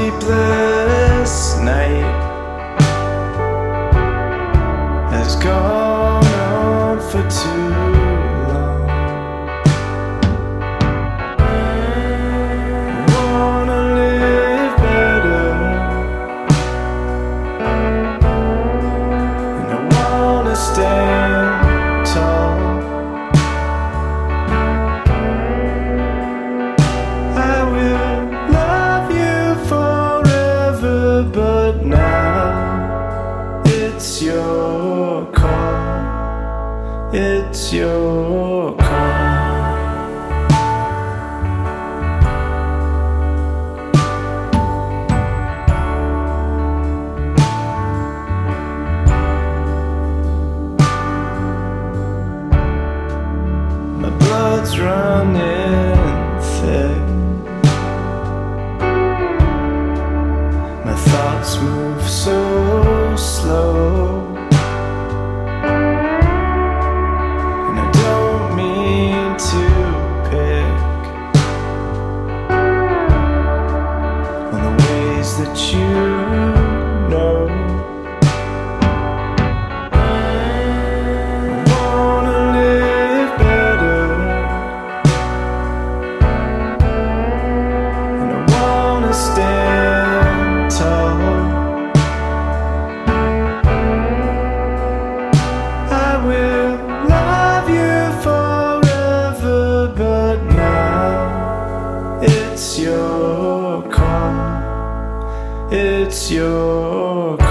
sleepless night has gone on for too long. I wanna live better, and I wanna stand tall. I will love you forever, but now it's your call. It's your call. My blood's running thick. My thoughts move so slow, and I don't mean to pick on the ways that you know. I wanna live better, and I wanna stand tall. I will love you forever, but now it's your call. It's your call.